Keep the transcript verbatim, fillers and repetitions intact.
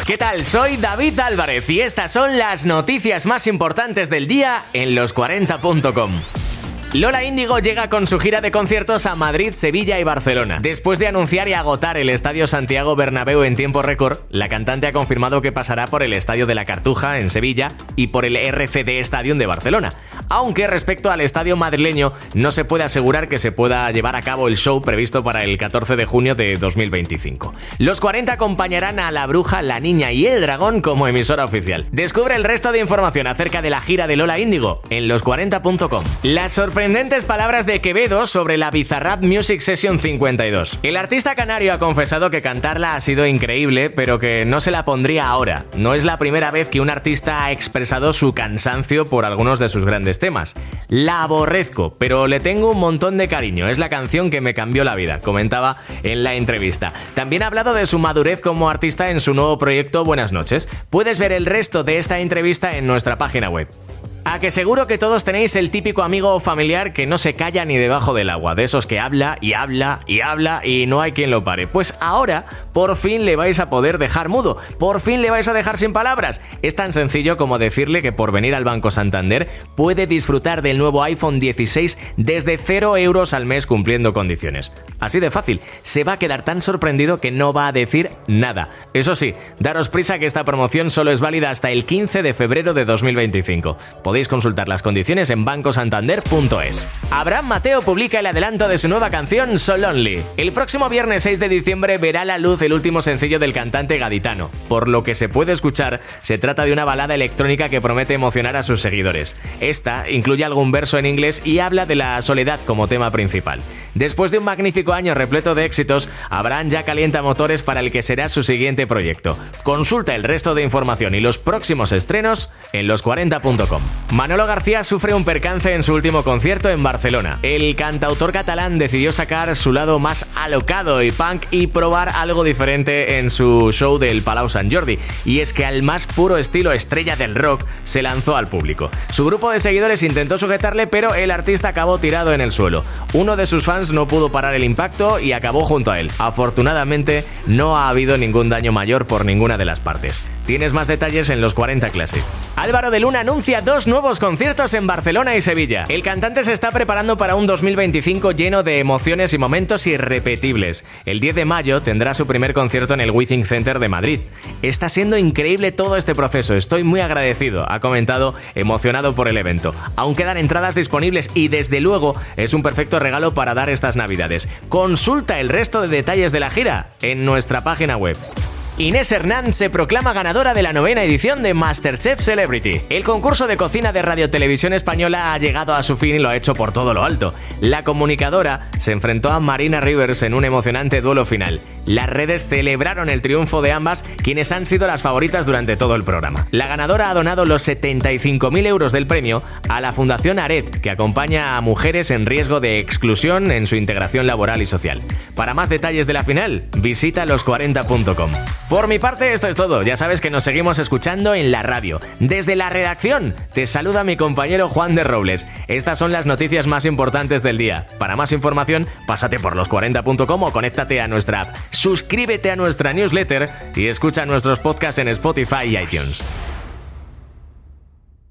¿Qué tal? Soy David Álvarez y estas son las noticias más importantes del día en los cuarenta punto com. Lola Índigo llega con su gira de conciertos a Madrid, Sevilla y Barcelona. Después de anunciar y agotar el Estadio Santiago Bernabéu en tiempo récord, la cantante ha confirmado que pasará por el Estadio de la Cartuja en Sevilla y por el R C D Stadium de Barcelona. Aunque respecto al estadio madrileño no se puede asegurar que se pueda llevar a cabo el show previsto para el catorce de junio de dos mil veinticinco. Los cuarenta acompañarán a La Bruja, La Niña y El Dragón como emisora oficial. Descubre el resto de información acerca de la gira de Lola Índigo en los cuarenta punto com. La sorpresa Sorprendentes palabras de Quevedo sobre la Bizarrap Music Session cincuenta y dos. El artista canario ha confesado que cantarla ha sido increíble, pero que no se la pondría ahora. No es la primera vez que un artista ha expresado su cansancio por algunos de sus grandes temas. La aborrezco, pero le tengo un montón de cariño. Es la canción que me cambió la vida, comentaba en la entrevista. También ha hablado de su madurez como artista en su nuevo proyecto Buenas noches. Puedes ver el resto de esta entrevista en nuestra página web. A que seguro que todos tenéis el típico amigo o familiar que no se calla ni debajo del agua, de esos que habla y habla y habla y no hay quien lo pare. Pues ahora, por fin le vais a poder dejar mudo, por fin le vais a dejar sin palabras. Es tan sencillo como decirle que por venir al Banco Santander puede disfrutar del nuevo iPhone dieciséis desde cero euros al mes cumpliendo condiciones. Así de fácil, se va a quedar tan sorprendido que no va a decir nada. Eso sí, daros prisa que esta promoción solo es válida hasta el quince de febrero de dos mil veinticinco. Podéis consultar las condiciones en banco santander punto es. Abraham Mateo publica el adelanto de su nueva canción So Lonely. El próximo viernes seis de diciembre verá la luz el último sencillo del cantante gaditano. Por lo que se puede escuchar, se trata de una balada electrónica que promete emocionar a sus seguidores. Esta incluye algún verso en inglés y habla de la soledad como tema principal. Después de un magnífico año repleto de éxitos, Abraham ya calienta motores para el que será su siguiente proyecto. Consulta el resto de información y los próximos estrenos en los cuarenta punto com. Manolo García sufre un percance en su último concierto en Barcelona. El cantautor catalán decidió sacar su lado más alocado y punk y probar algo diferente en su show del Palau Sant Jordi. Y es que al más puro estilo estrella del rock se lanzó al público. Su grupo de seguidores intentó sujetarle, pero el artista acabó tirado en el suelo. Uno de sus fans no pudo parar el impacto y acabó junto a él. Afortunadamente, no ha habido ningún daño mayor por ninguna de las partes. Tienes más detalles en los cuarenta Classic. Álvaro de Luna anuncia dos nuevos conciertos en Barcelona y Sevilla. El cantante se está preparando para un dos mil veinticinco lleno de emociones y momentos irrepetibles. El diez de mayo tendrá su primer concierto en el Withing Center de Madrid. Está siendo increíble todo este proceso, estoy muy agradecido, ha comentado, emocionado por el evento. Aún quedan entradas disponibles y desde luego es un perfecto regalo para dar estas navidades. Consulta el resto de detalles de la gira en nuestra página web. Inés Hernán se proclama ganadora de la novena edición de MasterChef Celebrity. El concurso de cocina de Radio Televisión Española ha llegado a su fin y lo ha hecho por todo lo alto. La comunicadora se enfrentó a Marina Rivers en un emocionante duelo final. Las redes celebraron el triunfo de ambas, quienes han sido las favoritas durante todo el programa. La ganadora ha donado los setenta y cinco mil euros del premio a la Fundación Aret, que acompaña a mujeres en riesgo de exclusión en su integración laboral y social. Para más detalles de la final, visita los cuarenta punto com. Por mi parte, esto es todo. Ya sabes que nos seguimos escuchando en la radio. Desde la redacción, te saluda mi compañero Juan de Robles. Estas son las noticias más importantes del día. Para más información, pásate por los cuarenta punto com o conéctate a nuestra app. Suscríbete a nuestra newsletter y escucha nuestros podcasts en Spotify y iTunes.